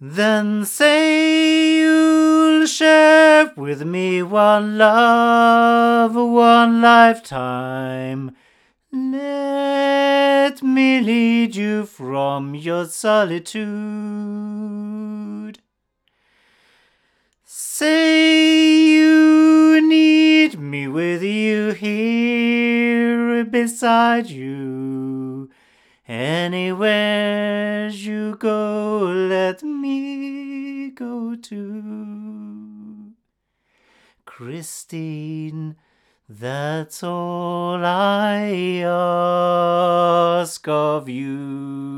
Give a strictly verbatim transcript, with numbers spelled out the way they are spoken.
Then say you'll share with me one love, one lifetime. Let me lead you from your solitude. Say you need me with you here beside you. Anywhere you go, let me go too. Christine, that's all I ask of you.